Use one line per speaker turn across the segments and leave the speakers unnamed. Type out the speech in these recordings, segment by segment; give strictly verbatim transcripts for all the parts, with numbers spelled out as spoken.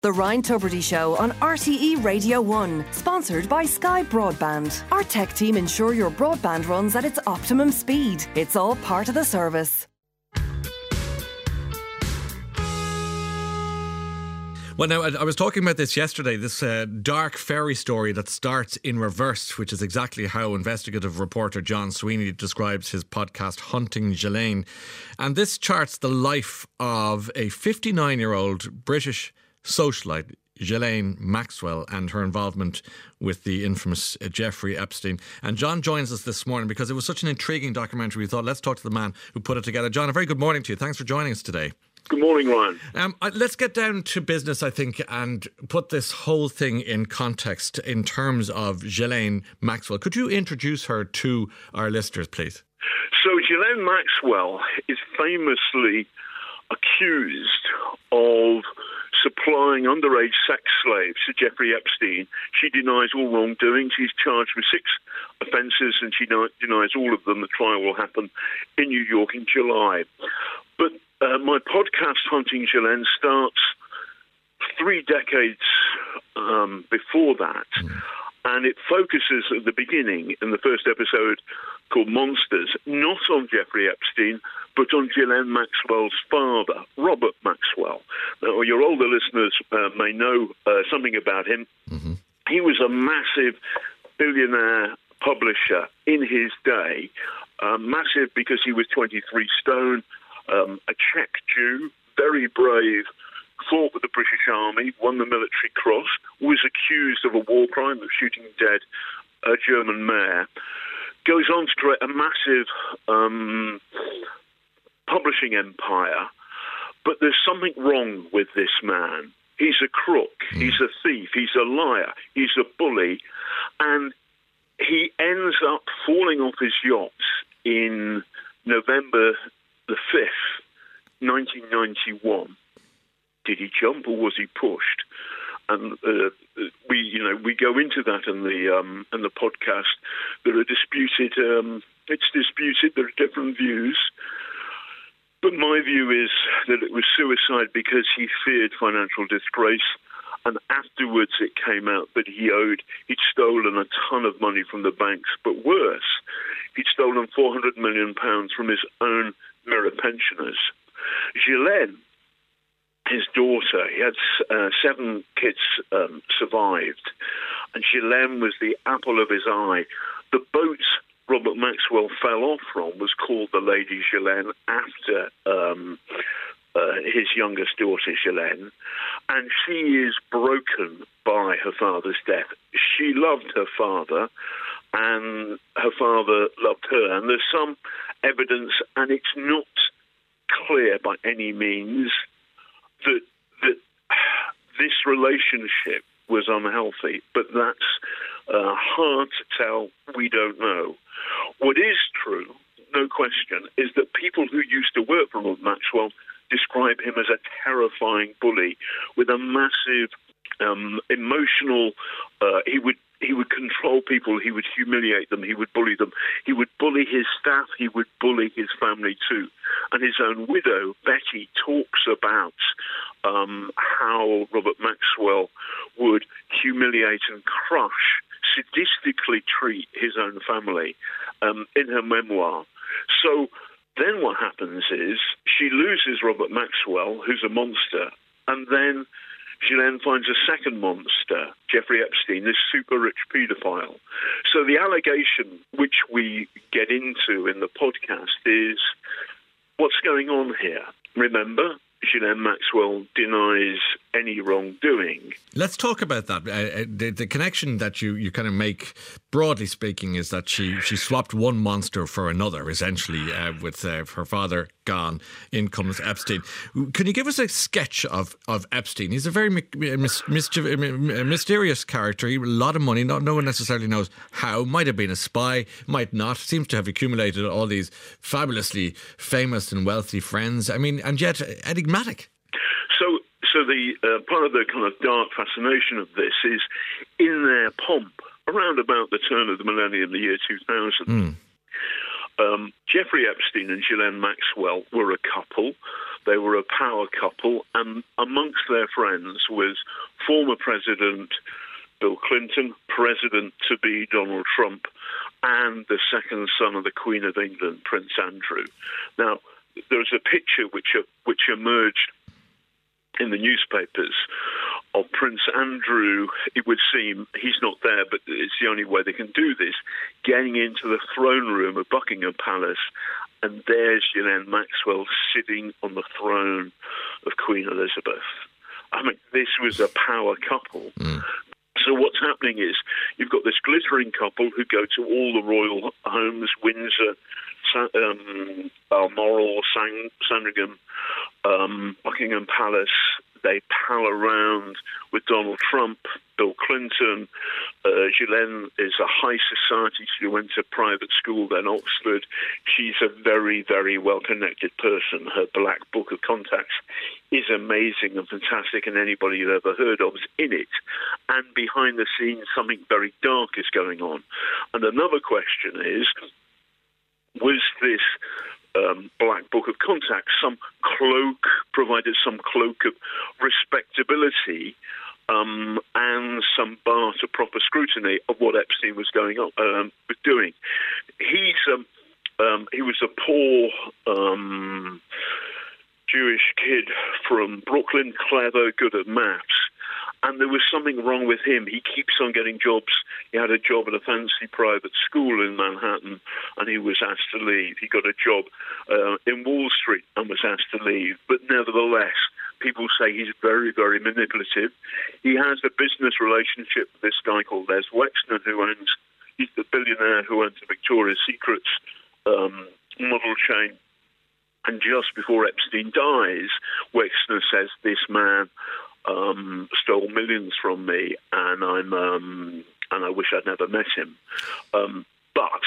The Ryan Tubridy Show on R T E Radio one, sponsored by Sky Broadband. Our tech team ensure your broadband runs at its optimum speed. It's all part of the service.
Well, now, I was talking about this yesterday, this uh, dark fairy story that starts in reverse, which is exactly how investigative reporter John Sweeney describes his podcast, Hunting Ghislaine. And this charts the life of a fifty-nine-year-old British socialite, Ghislaine Maxwell, and her involvement with the infamous uh, Jeffrey Epstein. And John joins us this morning because it was such an intriguing documentary. We thought, let's talk to the man who put it together. John, a very good morning to you. Thanks for joining us today.
Good morning, Ryan.
Um, let's get down to business, I think, and put this whole thing in context in terms of Ghislaine Maxwell. Could you introduce her to our listeners, please?
So Ghislaine Maxwell is famously accused of supplying underage sex slaves to Jeffrey Epstein. She denies all wrongdoing. She's charged with six offences and she denies all of them. The trial will happen in New York in July. But uh, my podcast, Hunting Ghislaine, starts three decades um, before that. Mm. And it focuses at the beginning, in the first episode called Monsters, not on Jeffrey Epstein, but on Ghislaine Maxwell's father, Robert Maxwell. Now, your older listeners uh, may know uh, something about him. Mm-hmm. He was a massive billionaire publisher in his day, uh, massive because he was twenty-three stone, um, a Czech Jew, very brave, fought with the British Army, won the Military Cross, was accused of a war crime of shooting dead a German mayor, goes on to create a massive um, publishing empire. But there's something wrong with this man. He's a crook, mm. he's a thief, he's a liar, he's a bully, and he ends up falling off his yacht in November the fifth, nineteen ninety-one. Did he jump or was he pushed? And uh, we, you know, we go into that in the um, in the podcast. There are disputed. Um, it's disputed. There are different views, but my view is that it was suicide because he feared financial disgrace. And afterwards, it came out that he owed. He'd stolen a ton of money from the banks, but worse, he'd stolen four hundred million pounds from his own mirror pensioners. Ghislaine, his daughter, he had uh, seven kids um, survived, and Ghislaine was the apple of his eye. The boat Robert Maxwell fell off from was called the Lady Ghislaine after um, uh, his youngest daughter, Ghislaine, and she is broken by her father's death. She loved her father, and her father loved her, and there's some evidence, and it's not clear by any means that that this relationship was unhealthy, but that's uh, hard to tell. We don't know. What is true, no question, is that people who used to work for Robert Maxwell describe him as a terrifying bully with a massive um, emotional. Uh, he would. He would control people, he would humiliate them, he would bully them. He would bully his staff, he would bully his family too. And his own widow, Betty, talks about um, how Robert Maxwell would humiliate and crush, sadistically treat his own family um, in her memoir. So then what happens is she loses Robert Maxwell, who's a monster, and then Ghislaine finds a second monster, Jeffrey Epstein, this super-rich paedophile. So the allegation which we get into in the podcast is, what's going on here? Remember, Ghislaine Maxwell denies any wrongdoing.
Let's talk about that. Uh, the, the connection that you, you kind of make, broadly speaking, is that she, she swapped one monster for another, essentially, uh, with uh, her father gone, in comes Epstein. Can you give us a sketch of, of Epstein? He's a very mis- mischief- mysterious character. He, a lot of money. Not, no one necessarily knows how. Might have been a spy, might not. Seems to have accumulated all these fabulously famous and wealthy friends. I mean, and yet enigmatic.
So... So the uh, part of the kind of dark fascination of this is in their pomp, around about the turn of the millennium, the year two thousand, mm. um, Jeffrey Epstein and Ghislaine Maxwell were a couple. They were a power couple, and amongst their friends was former President Bill Clinton, President-to-be Donald Trump, and the second son of the Queen of England, Prince Andrew. Now, there's a picture which which emerged in the newspapers of Prince Andrew. It would seem, he's not there, but it's the only way they can do this, getting into the throne room of Buckingham Palace, and there's Ghislaine Maxwell sitting on the throne of Queen Elizabeth. I mean, this was a power couple. Mm. So what's happening is you've got this glittering couple who go to all the royal homes, Windsor, um, Balmoral, Sang- Sandringham, um, Buckingham Palace. They pal around with Donald Trump, Bill Clinton. Uh, Ghislaine is a high society. She went to private school, then Oxford. She's a very, very well-connected person. Her black book of contacts is amazing and fantastic, and anybody you've ever heard of is in it. And behind the scenes, something very dark is going on. And another question is, was this um, black book of contacts some cloak, provided some cloak of respectability um, and some bar to proper scrutiny of what Epstein was going on, um, was doing? He's um, um, he was a poor um, Jewish kid from Brooklyn, clever, good at maths. And there was something wrong with him. He keeps on getting jobs. He had a job at a fancy private school in Manhattan, and he was asked to leave. He got a job uh, in Wall Street and was asked to leave. But nevertheless, people say he's very, very manipulative. He has a business relationship with this guy called Les Wexner, who owns, he's the billionaire who owns the Victoria's Secret um, model chain. And just before Epstein dies, Wexner says, this man Um, stole millions from me, and I'm um, and I wish I'd never met him. Um, but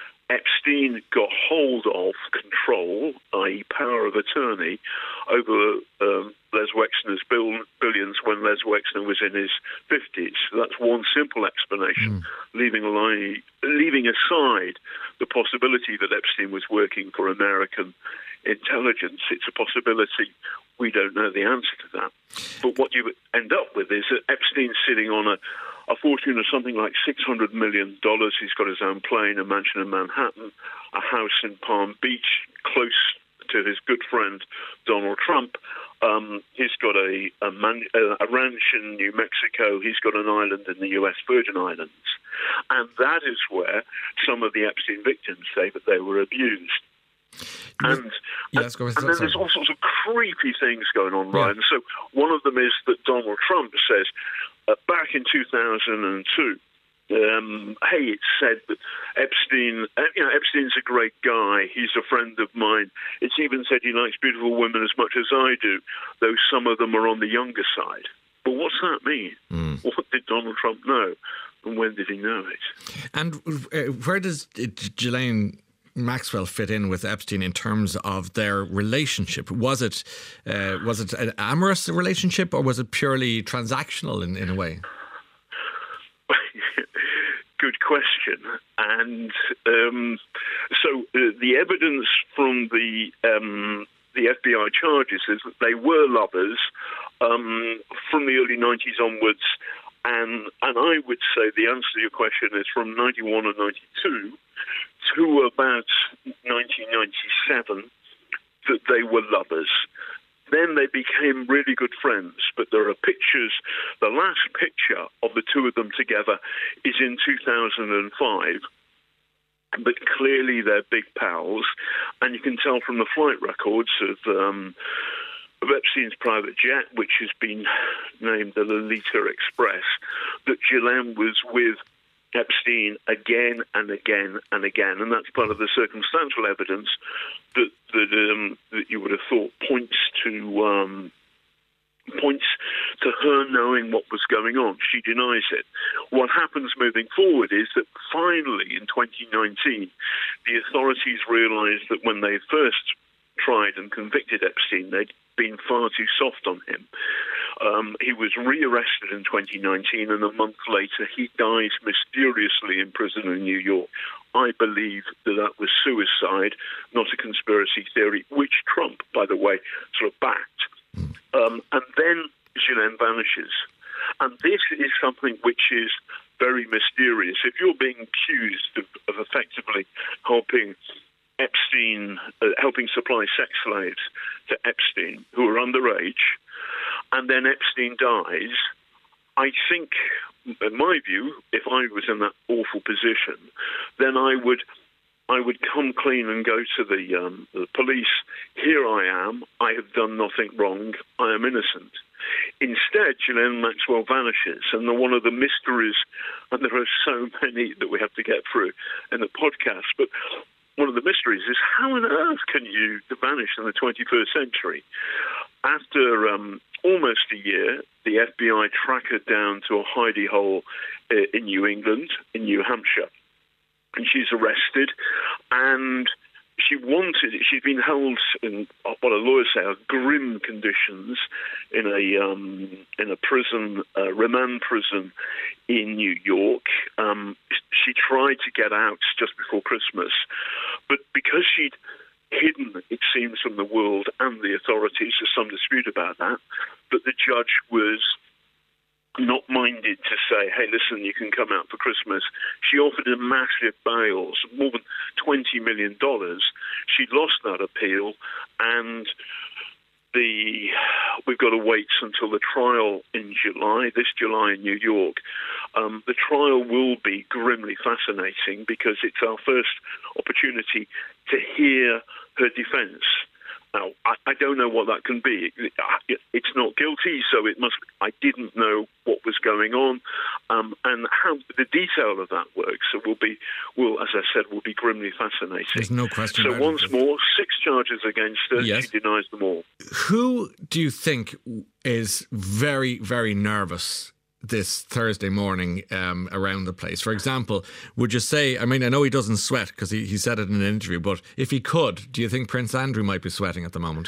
Epstein got hold of control, that is, power of attorney, over um, Les Wexner's bill, billions when Les Wexner was in his fifties. So that's one simple explanation, mm. leaving, line, leaving aside the possibility that Epstein was working for American intelligence. It's a possibility. We don't know the answer to that. But what you end up with is that Epstein's sitting on a, a fortune of something like six hundred million dollars. He's got his own plane, a mansion in Manhattan, a house in Palm Beach, close to his good friend Donald Trump. Um, he's got a, a, man, a ranch in New Mexico. He's got an island in the U S Virgin Islands. And that is where some of the Epstein victims say that they were abused. And,
yes,
and, and then there's all sorts of creepy things going on, Ryan. Yeah. So one of them is that Donald Trump says, uh, back in two thousand two, um, hey, it's said that Epstein, uh, you know, Epstein's a great guy. He's a friend of mine. It's even said he likes beautiful women as much as I do, though some of them are on the younger side. But what's that mean? Mm. What did Donald Trump know? And when did he know it?
And uh, where does Ghislaine Maxwell fit in with Epstein in terms of their relationship? Was it uh, was it an amorous relationship, or was it purely transactional in, in a way?
Good question. And um, so uh, the evidence from the um, the F B I charges is that they were lovers um, from the early nineties onwards. And and I would say the answer to your question is from ninety-one and ninety-two to about nineteen ninety-seven that they were lovers. Then they became really good friends. But there are pictures, the last picture of the two of them together is in two thousand five. But clearly they're big pals. And you can tell from the flight records of... Um, of Epstein's private jet, which has been named the Lolita Express, that Ghislaine was with Epstein again and again and again. And that's part of the circumstantial evidence that that, um, that you would have thought points to um, points to her knowing what was going on. She denies it. What happens moving forward is that finally in twenty nineteen, the authorities realized that when they first tried and convicted Epstein, they'd been far too soft on him. Um, he was rearrested in twenty nineteen, and a month later he dies mysteriously in prison in New York. I believe that that was suicide, not a conspiracy theory, which Trump, by the way, sort of backed. Um, and then Ghislaine vanishes. And this is something which is very mysterious. If you're being accused of, of effectively helping Epstein, uh, helping supply sex slaves to Epstein, who are underage, and then Epstein dies, I think, in my view, if I was in that awful position, then I would I would come clean and go to the, um, the police. Here I am. I have done nothing wrong. I am innocent. Instead, Ghislaine Maxwell vanishes, and the, one of the mysteries, and there are so many that we have to get through in the podcast, but one of the mysteries is how on earth can you vanish in the twenty-first century? After um, almost a year, the F B I track her down to a hidey hole uh, in New England, in New Hampshire, and she's arrested, and she wanted, she'd been held in what a lawyer say are grim conditions in a um, in a prison, uh, remand prison in New York. Um, she tried to get out just before Christmas, but because she'd hidden, it seems, from the world and the authorities, there's some dispute about that, but the judge was not minded to say, hey, listen, you can come out for Christmas. She offered a massive bail, more than twenty million dollars. She lost that appeal, and the we've got to wait until the trial in July, this July in New York. Um, the trial will be grimly fascinating because it's our first opportunity to hear her defense. Now, I, I don't know what that can be. It, it, it's not guilty, so it must. I didn't know what was going on, um, and how the detail of that works. So will be, will as I said, will be grimly fascinating.
There's no question.
So
about
once
it.
more, six charges against her.
Yes.
She denies them all.
Who do you think is very, very nervous this Thursday morning um, around the place? For example, would you say, I mean, I know he doesn't sweat because he, he said it in an interview, but if he could, do you think Prince Andrew might be sweating at the moment?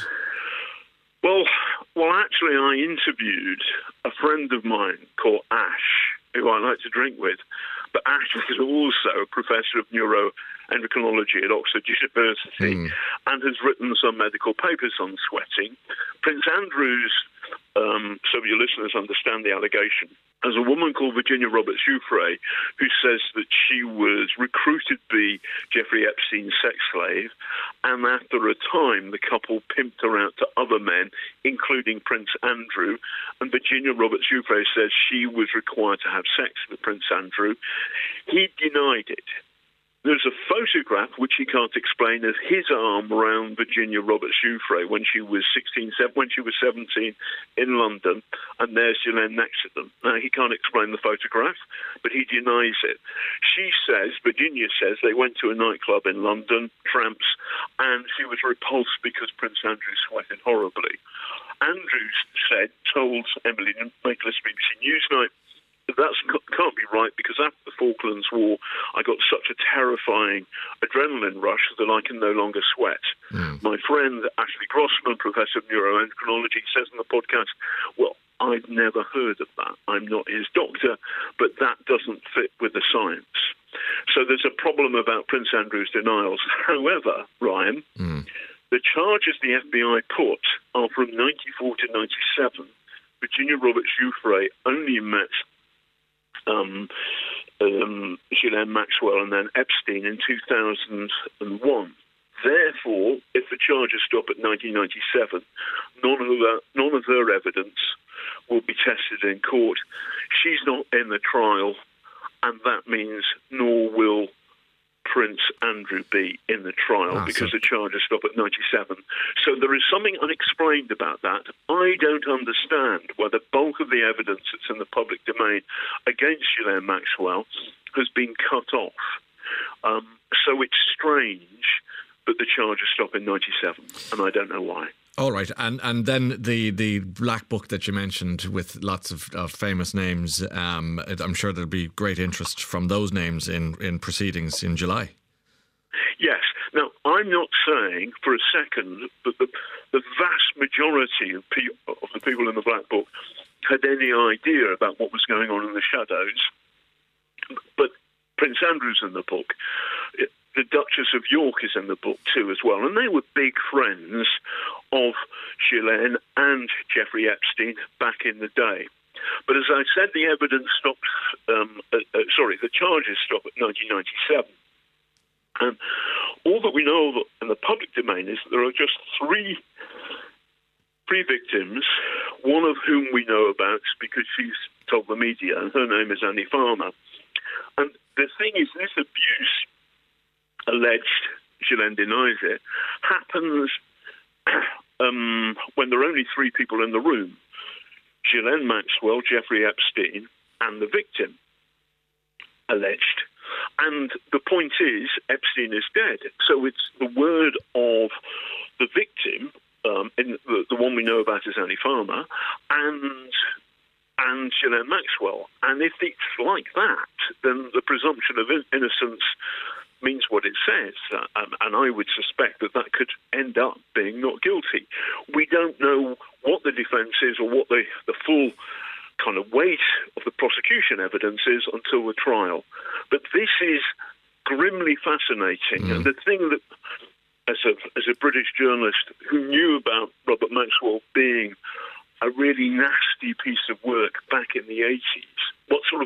Well, well, actually, I interviewed a friend of mine called Ash, who I like to drink with, but Ash is also a professor of neuroendocrinology at Oxford University mm. and has written some medical papers on sweating. Prince Andrew's, um, so your listeners understand the allegation, there's a woman called Virginia Roberts Giuffre who says that she was recruited to be Jeffrey Epstein's sex slave, and after a time the couple pimped her out to other men, including Prince Andrew, and Virginia Roberts Giuffre says she was required to have sex with Prince Andrew. He denied it. There's a photograph, which he can't explain, of his arm around Virginia Roberts Giuffre when she was sixteen, when she was seventeen in London, and there's Ghislaine next to them. Now, he can't explain the photograph, but he denies it. She says, Virginia says, they went to a nightclub in London, Tramps, and she was repulsed because Prince Andrew sweated horribly. Andrew said, told Emily Nicholas, B B C Newsnight, that can't be right because after the Falklands War, I got such a terrifying adrenaline rush that I can no longer sweat. Mm. My friend Ashley Grossman, professor of neuroendocrinology, says in the podcast, well, I've never heard of that. I'm not his doctor, but that doesn't fit with the science. So there's a problem about Prince Andrew's denials. However, Ryan, mm. the charges the F B I put are from ninety-four to ninety-seven. Virginia Roberts Giuffre only met Um, um, Ghislaine Maxwell and then Epstein in two thousand one. Therefore, if the charges stop at nineteen ninety-seven, none of, her, none of her evidence will be tested in court. She's not in the trial, and that means nor will Prince Andrew be in the trial ah, because so. the charges stop at ninety-seven. So there is something unexplained about that. I don't understand why the bulk of the evidence that's in the public domain against Ghislaine Maxwell has been cut off. Um, so it's strange, but the charges stop in ninety-seven, and I don't know why.
All right, and and then the, the black book that you mentioned with lots of, of famous names, um, I'm sure there'll be great interest from those names in, in proceedings in July.
Yes. Now, I'm not saying for a second that the, the vast majority of, pe- of the people in the Black Book had any idea about what was going on in the shadows. But Prince Andrew's in the book. The Duchess of York is in the book too as well. And they were big friends of Ghislaine and Jeffrey Epstein back in the day. But as I said, the evidence stopped, um, uh, uh, sorry, the charges stopped at nineteen ninety-seven. And all that we know in the public domain is that there are just three three victims, one of whom we know about because she's told the media, and her name is Annie Farmer. And the thing is, this abuse, alleged, Ghislaine denies it, happens um, when there are only three people in the room. Ghislaine Maxwell, Jeffrey Epstein, and the victim, alleged. And the point is, Epstein is dead. So it's the word of the victim, um, in the, the one we know about is Annie Farmer, and and Ghislaine Maxwell. And if it's like that, then the presumption of innocence means what it says. Um, and I would suspect that that could end up being not guilty. We don't know what the defence is or what the, the full kind of weight of the prosecution evidence is until the trial. But this is grimly fascinating. Mm. And the thing that, as a, as a British journalist who knew about Robert Maxwell being a really nasty piece of work back in the eighties, what sort of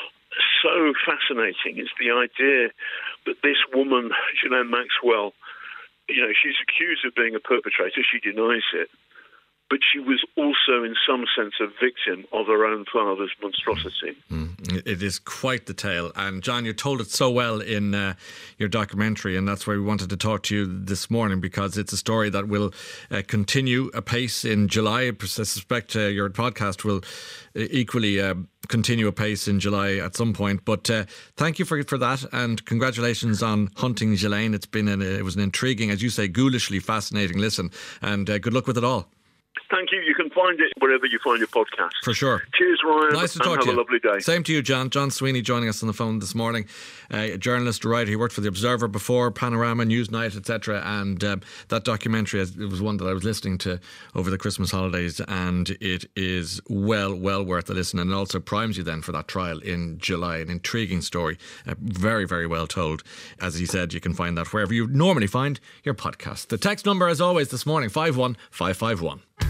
so fascinating is the idea that this woman, Ghislaine Maxwell, you know, she's accused of being a perpetrator. She denies it. But she was also, in some sense, a victim of her own father's monstrosity.
Mm, it is quite the tale. And, John, you told it so well in uh, your documentary, and that's why we wanted to talk to you this morning, because it's a story that will uh, continue apace in July. I suspect uh, your podcast will equally uh, continue apace in July at some point. But uh, thank you for for that, and congratulations on Hunting Ghislaine. It's been an, it was an intriguing, as you say, ghoulishly fascinating listen, and uh, good luck with it all.
Thank you. You can find it wherever you find your podcast.
For sure.
Cheers, Ryan.
Nice to
and
talk
have
to you.
a lovely day.
Same to you, John. John Sweeney joining us on the phone this morning. Uh, a journalist, a writer. He worked for The Observer before, Panorama, Newsnight, et cetera. And um, that documentary, it was one that I was listening to over the Christmas holidays, and it is well, well worth a listen, and it also primes you then for that trial in July. An intriguing story. Uh, very, very well told. As he said, you can find that wherever you normally find your podcast. The text number, as always, this morning, five one five five one.